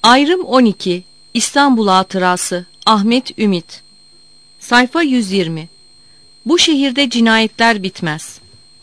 Ayrım 12 İstanbul Hatırası Ahmet Ümit Sayfa 120 Bu şehirde cinayetler bitmez.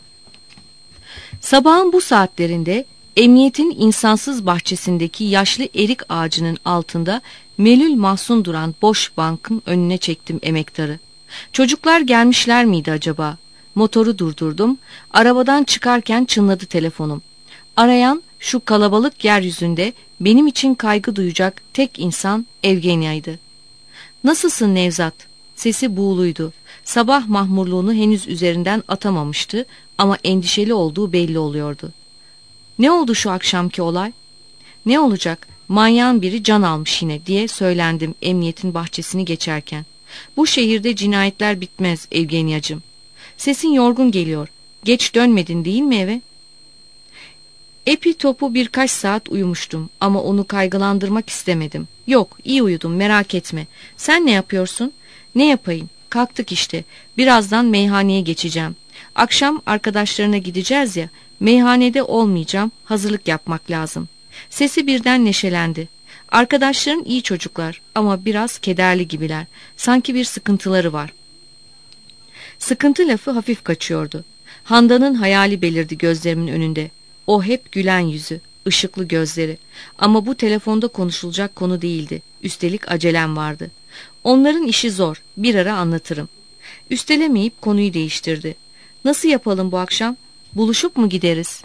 Sabahın bu saatlerinde emniyetin insansız bahçesindeki yaşlı erik ağacının altında melül mahzun duran boş bankın önüne çektim emektarı. Çocuklar gelmişler miydi acaba? Motoru durdurdum. Arabadan çıkarken çınladı telefonum. Arayan şu kalabalık yeryüzünde benim için kaygı duyacak tek insan Evgenya'ydı. "Nasılsın Nevzat?" Sesi buğuluydu. Sabah mahmurluğunu henüz üzerinden atamamıştı ama endişeli olduğu belli oluyordu. "Ne oldu şu akşamki olay?" "Ne olacak? Manyağın biri can almış yine," diye söylendim emniyetin bahçesini geçerken. "Bu şehirde cinayetler bitmez Evgenyacığım." "Sesin yorgun geliyor. Geç dönmedin değil mi eve?" Epi topu birkaç saat uyumuştum ama onu kaygılandırmak istemedim. "Yok, iyi uyudum, merak etme. Sen ne yapıyorsun?" "Ne yapayım? Kalktık işte. Birazdan meyhaneye geçeceğim. Akşam arkadaşlarına gideceğiz ya, meyhanede olmayacağım, hazırlık yapmak lazım." Sesi birden neşelendi. "Arkadaşların iyi çocuklar ama biraz kederli gibiler. Sanki bir sıkıntıları var." Sıkıntı lafı hafif kaçıyordu. Handan'ın hayali belirdi gözlerimin önünde. O hep gülen yüzü, ışıklı gözleri. Ama bu telefonda konuşulacak konu değildi. Üstelik acelem vardı. "Onların işi zor, bir ara anlatırım." Üstelemeyip konuyu değiştirdi. "Nasıl yapalım bu akşam? Buluşup mu gideriz?"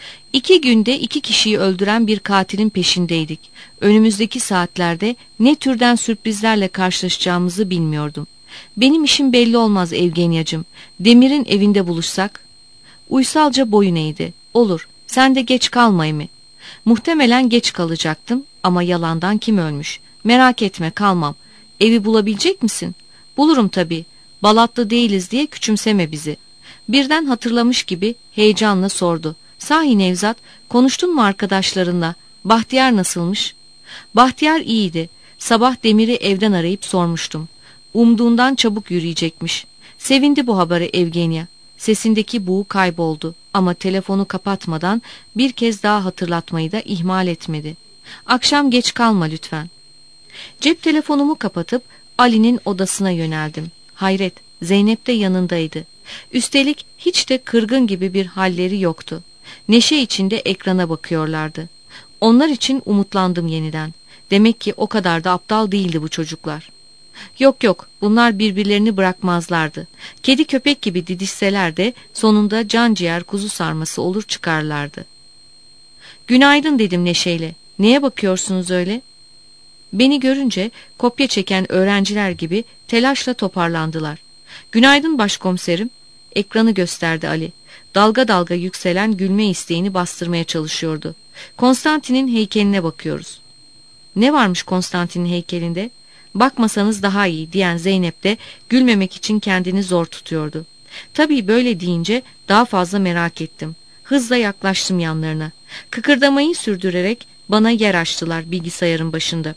2 günde 2 kişiyi öldüren bir katilin peşindeydik. Önümüzdeki saatlerde ne türden sürprizlerle karşılaşacağımızı bilmiyordum. "Benim işim belli olmaz Evgenyacığım. Demir'in evinde buluşsak?" Uysalca boyun eğdi. "Olur. Sen de geç kalmayı mı?" Muhtemelen geç kalacaktım ama yalandan kim ölmüş? "Merak etme, kalmam." "Evi bulabilecek misin?" "Bulurum tabii. Balatlı değiliz diye küçümseme bizi." Birden hatırlamış gibi heyecanla sordu. "Sahi Nevzat, konuştun mu arkadaşlarınla? Bahtiyar nasılmış?" "Bahtiyar iyiydi. Sabah Demir'i evden arayıp sormuştum. Umduğundan çabuk yürüyecekmiş. Sevindi bu habere Evgenya." Sesindeki buğu kayboldu ama telefonu kapatmadan bir kez daha hatırlatmayı da ihmal etmedi. "Akşam geç kalma lütfen." Cep telefonumu kapatıp Ali'nin odasına yöneldim. Hayret, Zeynep de yanındaydı. Üstelik hiç de kırgın gibi bir halleri yoktu. Neşe içinde ekrana bakıyorlardı. Onlar için umutlandım yeniden. Demek ki o kadar da aptal değildi bu çocuklar. Yok yok, bunlar birbirlerini bırakmazlardı. Kedi köpek gibi didişseler de sonunda can ciğer kuzu sarması olur çıkarlardı. "Günaydın," dedim neşeyle. "Neye bakıyorsunuz öyle?" Beni görünce kopya çeken öğrenciler gibi telaşla toparlandılar. "Günaydın başkomiserim." Ekranı gösterdi Ali. Dalga dalga yükselen gülme isteğini bastırmaya çalışıyordu. "Konstantin'in heykeline bakıyoruz." "Ne varmış Konstantin'in heykelinde?" "Bakmasanız daha iyi," diyen Zeynep de gülmemek için kendini zor tutuyordu. Tabii böyle deyince daha fazla merak ettim. Hızla yaklaştım yanlarına. Kıkırdamayı sürdürerek bana yer açtılar bilgisayarın başında.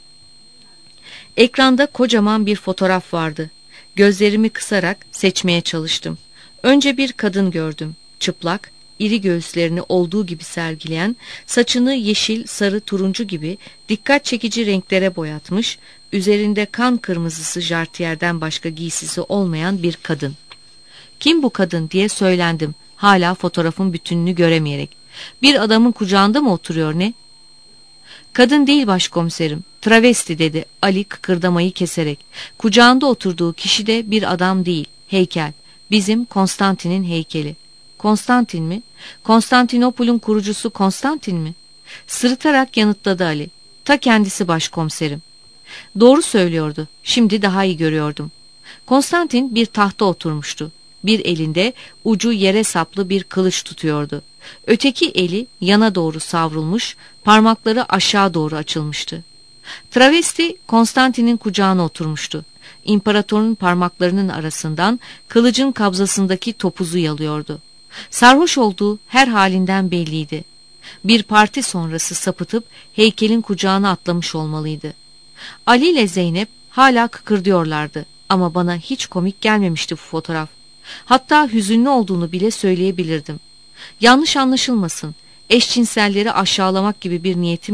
Ekranda kocaman bir fotoğraf vardı. Gözlerimi kısarak seçmeye çalıştım. Önce bir kadın gördüm. Çıplak, iri göğüslerini olduğu gibi sergileyen, saçını yeşil, sarı, turuncu gibi dikkat çekici renklere boyatmış, üzerinde kan kırmızısı jartiyerden başka giysisi olmayan bir kadın. "Kim bu kadın?" diye söylendim, hala fotoğrafın bütününü göremeyerek. "Bir adamın kucağında mı oturuyor ne?" "Kadın değil başkomiserim, travesti," dedi Ali kıkırdamayı keserek. "Kucağında oturduğu kişi de bir adam değil, heykel. Bizim Konstantin'in heykeli." "Konstantin mi? Konstantinopol'un kurucusu Konstantin mi?" Sırıtarak yanıtladı Ali. "Ta kendisi başkomiserim." Doğru söylüyordu. Şimdi daha iyi görüyordum. Konstantin bir tahta oturmuştu. Bir elinde ucu yere saplı bir kılıç tutuyordu. Öteki eli yana doğru savrulmuş, parmakları aşağı doğru açılmıştı. Travesti Konstantin'in kucağına oturmuştu. İmparatorun parmaklarının arasından kılıcın kabzasındaki topuzu yalıyordu. Sarhoş olduğu her halinden belliydi. Bir parti sonrası sapıtıp heykelin kucağına atlamış olmalıydı. Ali ile Zeynep hala kıkırdıyorlardı ama bana hiç komik gelmemişti bu fotoğraf. Hatta hüzünlü olduğunu bile söyleyebilirdim. Yanlış anlaşılmasın, eşcinselleri aşağılamak gibi bir niyetim yok.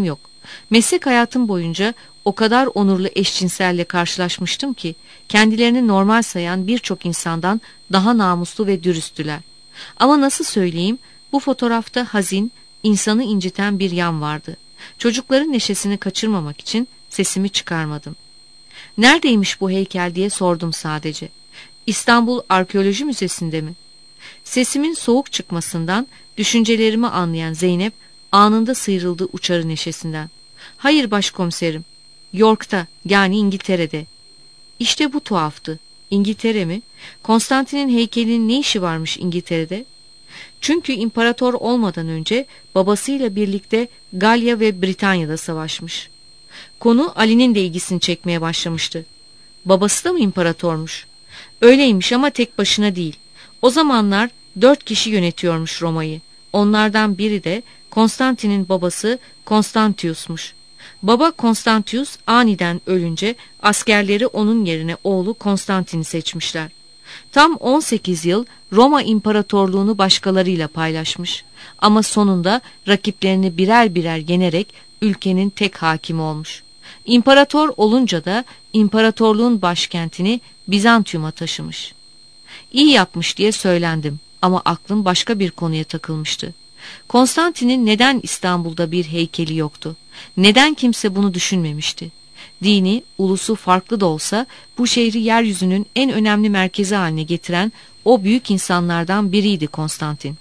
Meslek hayatım boyunca o kadar onurlu eşcinselle karşılaşmıştım ki kendilerini normal sayan birçok insandan daha namuslu ve dürüsttüler. Ama nasıl söyleyeyim, bu fotoğrafta hazin, insanı inciten bir yan vardı. Çocukların neşesini kaçırmamak için sesimi çıkarmadım. Neredeymiş bu heykel diye sordum sadece. İstanbul Arkeoloji Müzesi'nde mi? Sesimin soğuk çıkmasından düşüncelerimi anlayan Zeynep anında sıyrıldı uçarı neşesinden. Hayır başkomiserim, York'ta, yani İngiltere'de. İşte bu tuhaftı. İngiltere mi? Konstantin'in heykelinin ne işi varmış İngiltere'de? Çünkü imparator olmadan önce babasıyla birlikte Galya ve Britanya'da savaşmış. Konu Ali'nin de ilgisini çekmeye başlamıştı. Babası da mı imparatormuş? Öyleymiş ama tek başına değil. O zamanlar 4 kişi yönetiyormuş Roma'yı. Onlardan biri de Konstantin'in babası Konstantius'muş. Baba Konstantius aniden ölünce askerleri onun yerine oğlu Konstantin'i seçmişler. Tam 18 yıl Roma İmparatorluğunu başkalarıyla paylaşmış. Ama sonunda rakiplerini birer birer yenerek ülkenin tek hakimi olmuş. İmparator olunca da imparatorluğun başkentini Bizantium'a taşımış. İyi yapmış diye söylendim ama aklım başka bir konuya takılmıştı. Konstantin'in neden İstanbul'da bir heykeli yoktu? Neden kimse bunu düşünmemişti? Dini, ulusu farklı da olsa bu şehri yeryüzünün en önemli merkezi haline getiren o büyük insanlardan biriydi Konstantin.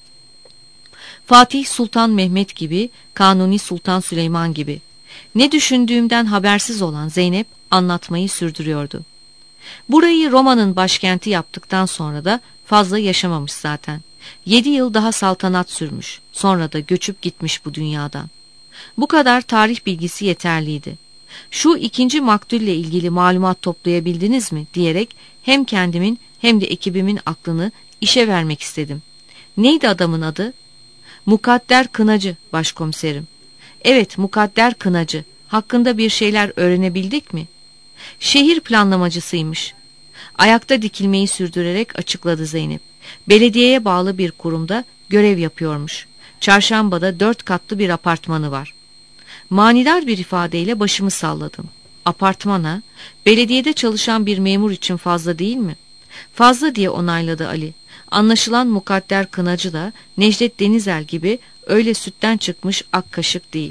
Fatih Sultan Mehmet gibi, Kanuni Sultan Süleyman gibi. Ne düşündüğümden habersiz olan Zeynep anlatmayı sürdürüyordu. Burayı Roma'nın başkenti yaptıktan sonra da fazla yaşamamış zaten. 7 yıl daha saltanat sürmüş, sonra da göçüp gitmiş bu dünyadan. Bu kadar tarih bilgisi yeterliydi. Şu ikinci maktulle ilgili malumat toplayabildiniz mi diyerek hem kendimin hem de ekibimin aklını işe vermek istedim. Neydi adamın adı? Mukadder Kınacı başkomiserim. Evet, Mukadder Kınacı. Hakkında bir şeyler öğrenebildik mi? Şehir planlamacısıymış. Ayakta dikilmeyi sürdürerek açıkladı Zeynep. Belediyeye bağlı bir kurumda görev yapıyormuş. Çarşamba'da 4 katlı bir apartmanı var. Manidar bir ifadeyle başımı salladım. Apartmana, belediyede çalışan bir memur için fazla değil mi? Fazla diye onayladı Ali. Anlaşılan Mukadder Kınacı da Necdet Denizel gibi öyle sütten çıkmış ak kaşık değil.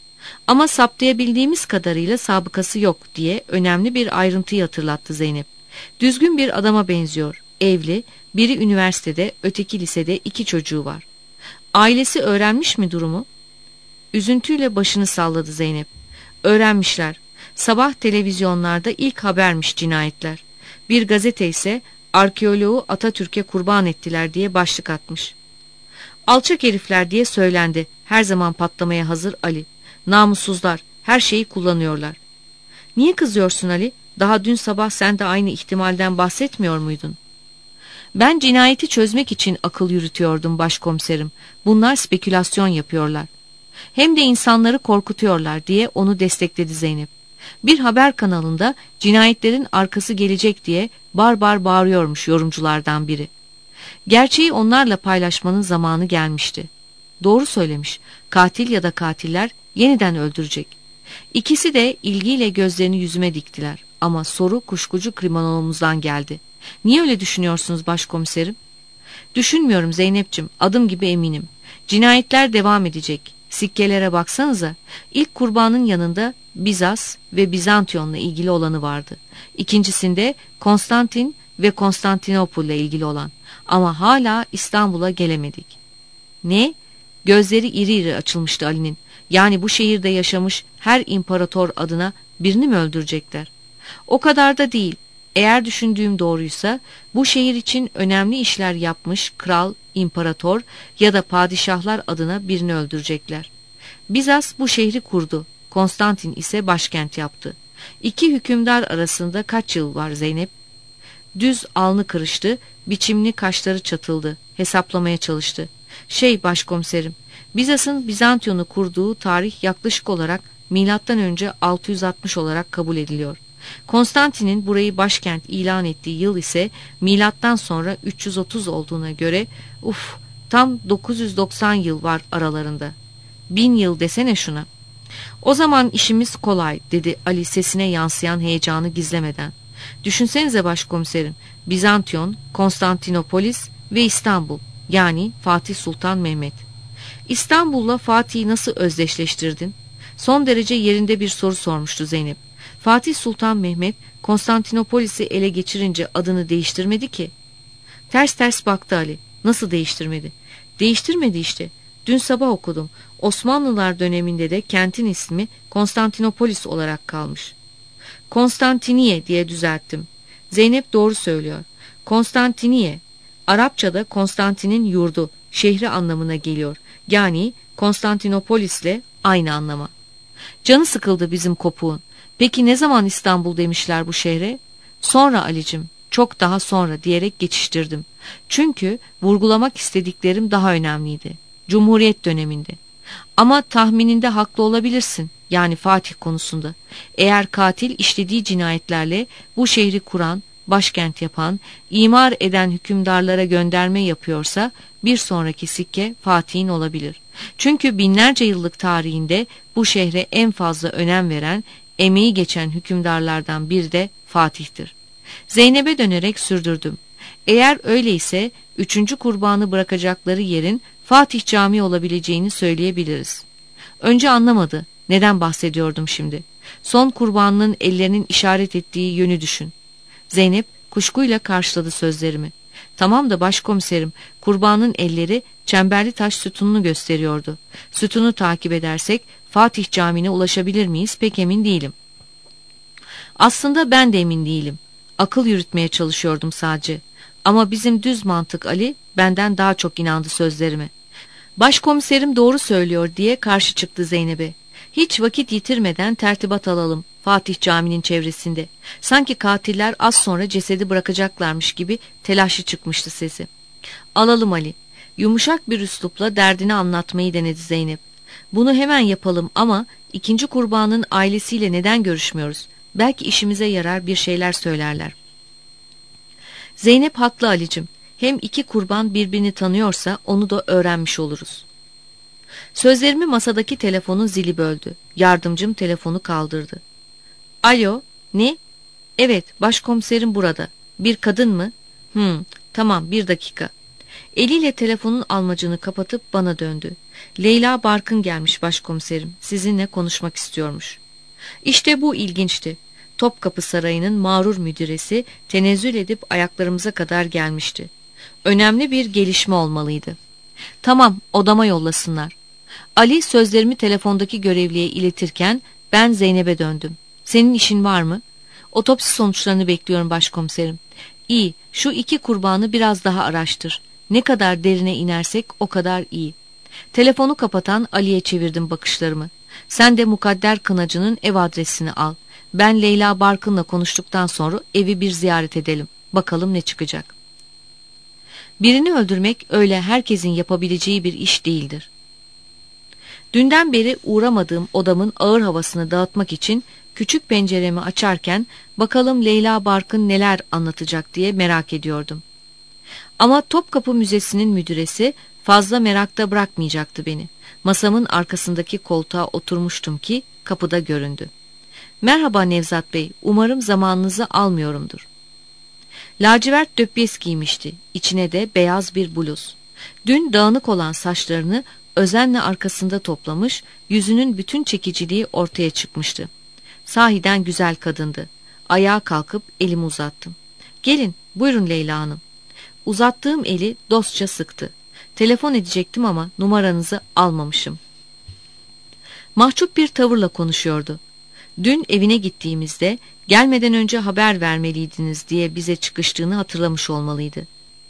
Ama saptayabildiğimiz kadarıyla sabıkası yok diye önemli bir ayrıntıyı hatırlattı Zeynep. Düzgün bir adama benziyor. Evli, biri üniversitede, öteki lisede 2 çocuğu var. Ailesi öğrenmiş mi durumu? Üzüntüyle başını salladı Zeynep. Öğrenmişler. Sabah televizyonlarda ilk habermiş cinayetler. Bir gazete ise arkeoloğu Atatürk'e kurban ettiler diye başlık atmış. Alçak herifler diye söylendi. Her zaman patlamaya hazır Ali. Namussuzlar, her şeyi kullanıyorlar. Niye kızıyorsun Ali? Daha dün sabah sen de aynı ihtimalden bahsetmiyor muydun? Ben cinayeti çözmek için akıl yürütüyordum başkomiserim. Bunlar spekülasyon yapıyorlar. Hem de insanları korkutuyorlar diye onu destekledi Zeynep. Bir haber kanalında cinayetlerin arkası gelecek diye bar bağırıyormuş yorumculardan biri. Gerçeği onlarla paylaşmanın zamanı gelmişti. Doğru söylemiş. Katil ya da katiller yeniden öldürecek. İkisi de ilgiyle gözlerini yüzüme diktiler. Ama soru kuşkucu kriminologumuzdan geldi. Niye öyle düşünüyorsunuz başkomiserim? Düşünmüyorum Zeynep'ciğim, adım gibi eminim. Cinayetler devam edecek. Sikkelere baksanıza. İlk kurbanın yanında Bizas ve Bizantiyon'la ilgili olanı vardı. İkincisinde Konstantin ve Konstantinopol'la ilgili olan. Ama hala İstanbul'a gelemedik. Ne? Gözleri iri iri açılmıştı Ali'nin. Yani bu şehirde yaşamış her imparator adına birini mi öldürecekler? O kadar da değil. Eğer düşündüğüm doğruysa bu şehir için önemli işler yapmış kral, imparator ya da padişahlar adına birini öldürecekler. Bizas bu şehri kurdu. Konstantin ise başkent yaptı. 2 hükümdar arasında kaç yıl var Zeynep? Düz alnı kırıştı, biçimli kaşları çatıldı. Hesaplamaya çalıştı. Başkomiserim, Bizas'ın Bizantiyon'u kurduğu tarih yaklaşık olarak M.Ö. 660 olarak kabul ediliyor. Konstantin'in burayı başkent ilan ettiği yıl ise milattan sonra 330 olduğuna göre tam 990 yıl var aralarında. 1000 yıl desene şuna. O zaman işimiz kolay, dedi Ali sesine yansıyan heyecanı gizlemeden. Düşünsenize başkomiserim, Bizantiyon, Konstantinopolis ve İstanbul, yani Fatih Sultan Mehmet. İstanbul'la Fatih'i nasıl özdeşleştirdin? Son derece yerinde bir soru sormuştu Zeynep. Fatih Sultan Mehmet Konstantinopolis'i ele geçirince adını değiştirmedi ki. Ters ters baktı Ali. Nasıl değiştirmedi? Değiştirmedi işte. Dün sabah okudum. Osmanlılar döneminde de kentin ismi Konstantinopolis olarak kalmış. Konstantiniye diye düzelttim. Zeynep doğru söylüyor. Konstantiniye. Arapçada Konstantin'in yurdu, şehri anlamına geliyor. Yani Konstantinopolis'le aynı anlama. Canı sıkıldı bizim kopuğun. Peki ne zaman İstanbul demişler bu şehre? Sonra Alicim, çok daha sonra diyerek geçiştirdim. Çünkü vurgulamak istediklerim daha önemliydi. Cumhuriyet döneminde. Ama tahmininde haklı olabilirsin. Yani Fatih konusunda. Eğer katil işlediği cinayetlerle bu şehri kuran, başkent yapan, imar eden hükümdarlara gönderme yapıyorsa bir sonraki sikke Fatih'in olabilir. Çünkü binlerce yıllık tarihinde bu şehre en fazla önem veren, emeği geçen hükümdarlardan biri de Fatih'tir. Zeynep'e dönerek sürdürdüm. Eğer öyleyse 3. kurbanı bırakacakları yerin Fatih Camii olabileceğini söyleyebiliriz. Önce anlamadı. Neden bahsediyordum şimdi? Son kurbanının ellerinin işaret ettiği yönü düşün. Zeynep kuşkuyla karşıladı sözlerimi. Tamam da başkomiserim, kurbanın elleri Çemberli Taş sütununu gösteriyordu. Sütunu takip edersek Fatih Camii'ne ulaşabilir miyiz pek emin değilim. Aslında ben de emin değilim. Akıl yürütmeye çalışıyordum sadece. Ama bizim düz mantık Ali benden daha çok inandı sözlerime. Başkomiserim doğru söylüyor diye karşı çıktı Zeynep'e. Hiç vakit yitirmeden tertibat alalım Fatih Camii'nin çevresinde. Sanki katiller az sonra cesedi bırakacaklarmış gibi telaşlı çıkmıştı sesi. Alalım Ali. Yumuşak bir üslupla derdini anlatmayı denedi Zeynep. Bunu hemen yapalım ama 2. kurbanın ailesiyle neden görüşmüyoruz? Belki işimize yarar bir şeyler söylerler. Zeynep haklı Alicim. Hem 2 kurban birbirini tanıyorsa onu da öğrenmiş oluruz. Sözlerimi masadaki telefonun zili böldü. Yardımcım telefonu kaldırdı. Alo, ne? Evet, başkomiserim burada. Bir kadın mı? Tamam, bir dakika. Eliyle telefonun almacını kapatıp bana döndü. Leyla Barkın gelmiş başkomiserim. Sizinle konuşmak istiyormuş. İşte bu ilginçti. Topkapı Sarayı'nın mağrur müdüresi tenezzül edip ayaklarımıza kadar gelmişti. Önemli bir gelişme olmalıydı. Tamam, odama yollasınlar. Ali sözlerimi telefondaki görevliye iletirken ben Zeynep'e döndüm. Senin işin var mı? Otopsi sonuçlarını bekliyorum başkomiserim. İyi, şu 2 kurbanı biraz daha araştır. Ne kadar derine inersek o kadar iyi. Telefonu kapatan Ali'ye çevirdim bakışlarımı. Sen de Mukadder Kınacı'nın ev adresini al. Ben Leyla Barkın'la konuştuktan sonra evi bir ziyaret edelim. Bakalım ne çıkacak. Birini öldürmek öyle herkesin yapabileceği bir iş değildir. Dünden beri uğramadığım odamın ağır havasını dağıtmak için küçük penceremi açarken bakalım Leyla Barkın neler anlatacak diye merak ediyordum. Ama Topkapı Müzesi'nin müdüresi fazla merakta bırakmayacaktı beni. Masamın arkasındaki koltuğa oturmuştum ki kapıda göründü. Merhaba Nevzat Bey, umarım zamanınızı almıyorumdur. Lacivert döpyes giymişti, içine de beyaz bir bluz. Dün dağınık olan saçlarını özenle arkasında toplamış, yüzünün bütün çekiciliği ortaya çıkmıştı. Sahiden güzel kadındı. Ayağa kalkıp elimi uzattım. Gelin, buyurun Leyla Hanım. Uzattığım eli dostça sıktı. Telefon edecektim ama numaranızı almamışım. Mahcup bir tavırla konuşuyordu. Dün evine gittiğimizde gelmeden önce haber vermeliydiniz diye bize çıkıştığını hatırlamış olmalıydı.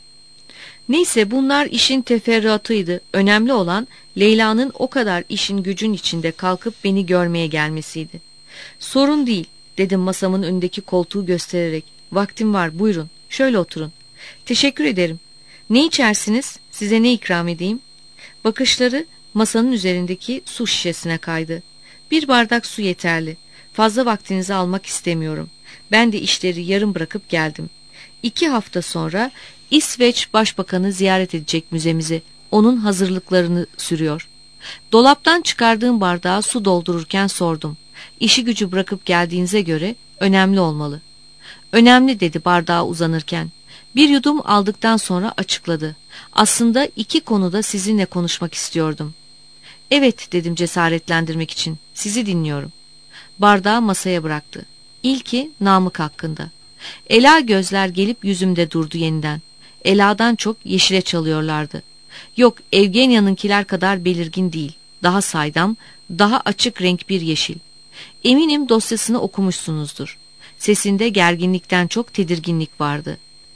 Neyse bunlar işin teferruatıydı. Önemli olan Leyla'nın o kadar işin gücün içinde kalkıp beni görmeye gelmesiydi. Sorun değil dedim masamın önündeki koltuğu göstererek. Vaktim var buyurun şöyle oturun. Teşekkür ederim. Ne içersiniz? Size ne ikram edeyim? Bakışları masanın üzerindeki su şişesine kaydı. Bir bardak su yeterli. Fazla vaktinizi almak istemiyorum. Ben de işleri yarım bırakıp geldim. 2 hafta sonra İsveç Başbakanı ziyaret edecek müzemizi. Onun hazırlıklarını sürüyor. Dolaptan çıkardığım bardağa su doldururken sordum. İşi gücü bırakıp geldiğinize göre önemli olmalı. Önemli dedi bardağa uzanırken. Bir yudum aldıktan sonra açıkladı. Aslında 2 konuda sizinle konuşmak istiyordum. Evet dedim cesaretlendirmek için. Sizi dinliyorum. Bardağı masaya bıraktı. İlki Namık hakkında. Ela gözler gelip yüzümde durdu yeniden. Ela'dan çok yeşile çalıyorlardı. Yok, Evgenya'nınkiler kadar belirgin değil. Daha saydam, daha açık renk bir yeşil. Eminim dosyasını okumuşsunuzdur. Sesinde gerginlikten çok tedirginlik vardı.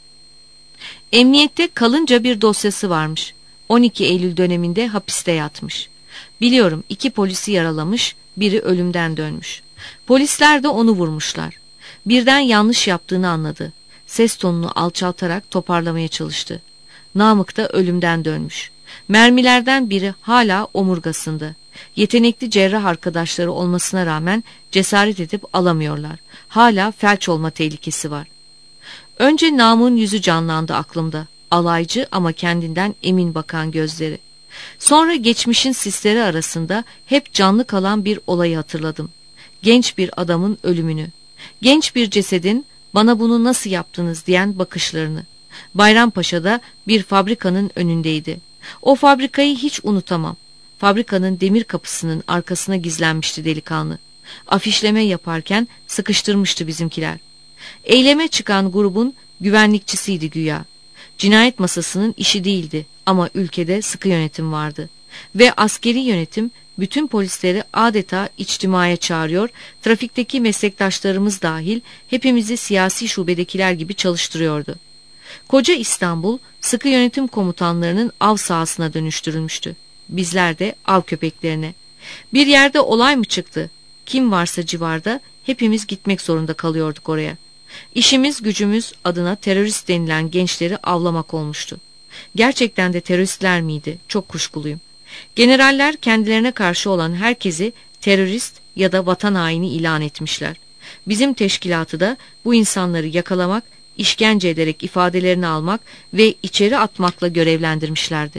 Emniyette kalınca bir dosyası varmış. 12 Eylül döneminde hapiste yatmış. Biliyorum, 2 polisi yaralamış, biri ölümden dönmüş. Polisler de onu vurmuşlar. Birden yanlış yaptığını anladı. Ses tonunu alçaltarak toparlamaya çalıştı. Namık da ölümden dönmüş. Mermilerden biri hala omurgasında. Yetenekli cerrah arkadaşları olmasına rağmen cesaret edip alamıyorlar. Hala felç olma tehlikesi var. Önce Namık'ın yüzü canlandı aklımda. Alaycı ama kendinden emin bakan gözleri. Sonra geçmişin sisleri arasında hep canlı kalan bir olayı hatırladım. Genç bir adamın ölümünü. Genç bir cesedin "bana bunu nasıl yaptınız" diyen bakışlarını. Bayrampaşa'da bir fabrikanın önündeydi. O fabrikayı hiç unutamam. Fabrikanın demir kapısının arkasına gizlenmişti delikanlı. Afişleme yaparken sıkıştırmıştı bizimkiler. Eyleme çıkan grubun güvenlikçisiydi güya. Cinayet masasının işi değildi ama ülkede sıkı yönetim vardı. Ve askeri yönetim bütün polisleri adeta içtimaya çağırıyor, trafikteki meslektaşlarımız dahil hepimizi siyasi şubedekiler gibi çalıştırıyordu. Koca İstanbul sıkı yönetim komutanlarının av sahasına dönüştürülmüştü. Bizler de av köpeklerine. Bir yerde olay mı çıktı? Kim varsa civarda hepimiz gitmek zorunda kalıyorduk oraya. İşimiz gücümüz adına terörist denilen gençleri avlamak olmuştu. Gerçekten de teröristler miydi? Çok kuşkuluyum. Generaller kendilerine karşı olan herkesi terörist ya da vatan haini ilan etmişler. Bizim teşkilatı da bu insanları yakalamak, işkence ederek ifadelerini almak ve içeri atmakla görevlendirmişlerdi.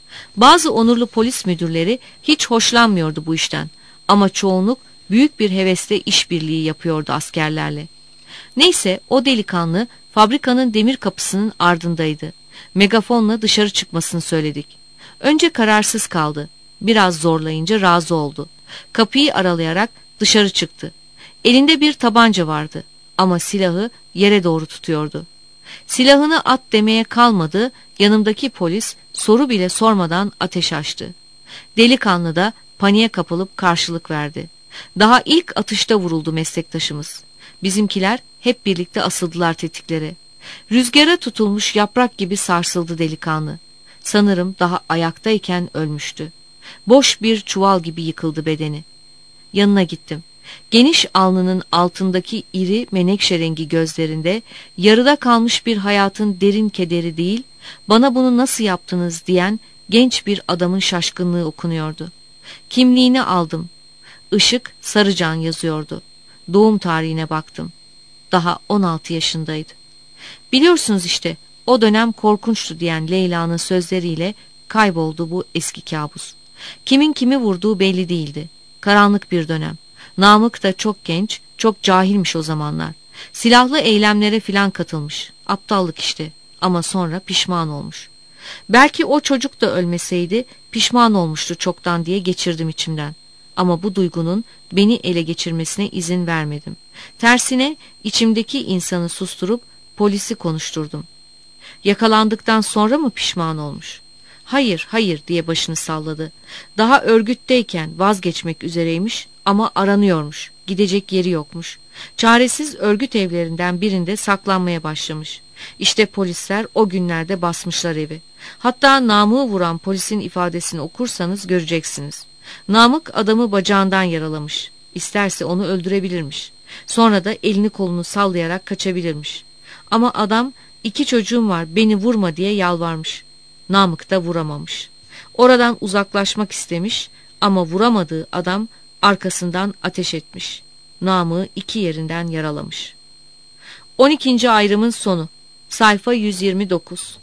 Bazı onurlu polis müdürleri hiç hoşlanmıyordu bu işten ama çoğunluk büyük bir hevesle işbirliği yapıyordu askerlerle. Neyse, o delikanlı fabrikanın demir kapısının ardındaydı. Megafonla dışarı çıkmasını söyledik. Önce kararsız kaldı. Biraz zorlayınca razı oldu. Kapıyı aralayarak dışarı çıktı. Elinde bir tabanca vardı ama silahı yere doğru tutuyordu. Silahını at demeye kalmadı, yanımdaki polis soru bile sormadan ateş açtı. Delikanlı da paniğe kapılıp karşılık verdi. Daha ilk atışta vuruldu meslektaşımız. Bizimkiler hep birlikte asıldılar tetiklere. Rüzgara tutulmuş yaprak gibi sarsıldı delikanlı. Sanırım daha ayaktayken ölmüştü. Boş bir çuval gibi yıkıldı bedeni. Yanına gittim. Geniş alnının altındaki iri menekşe rengi gözlerinde yarıda kalmış bir hayatın derin kederi değil, "bana bunu nasıl yaptınız" diyen genç bir adamın şaşkınlığı okunuyordu. Kimliğini aldım. Işık Sarıcan yazıyordu. Doğum tarihine baktım. Daha 16 yaşındaydı. Biliyorsunuz işte, o dönem korkunçtu diyen Leyla'nın sözleriyle kayboldu bu eski kabus. Kimin kimi vurduğu belli değildi. Karanlık bir dönem. Namık da çok genç, çok cahilmiş o zamanlar. Silahlı eylemlere filan katılmış. Aptallık işte. Ama sonra pişman olmuş. Belki o çocuk da ölmeseydi pişman olmuştu çoktan diye geçirdim içimden. Ama bu duygunun beni ele geçirmesine izin vermedim. Tersine içimdeki insanı susturup polisi konuşturdum. Yakalandıktan sonra mı pişman olmuş? "Hayır, hayır" diye başını salladı. Daha örgütteyken vazgeçmek üzereymiş ama aranıyormuş. Gidecek yeri yokmuş. Çaresiz örgüt evlerinden birinde saklanmaya başlamış. İşte polisler o günlerde basmışlar evi. Hatta Namık'ı vuran polisin ifadesini okursanız göreceksiniz. Namık adamı bacağından yaralamış. İsterse onu öldürebilirmiş. Sonra da elini kolunu sallayarak kaçabilirmiş. Ama adam "2 çocuğum var, beni vurma" diye yalvarmış. Namık da vuramamış. Oradan uzaklaşmak istemiş ama vuramadığı adam arkasından ateş etmiş. Namık'ı 2 yerinden yaralamış. 12. ayrımın sonu. Sayfa 129.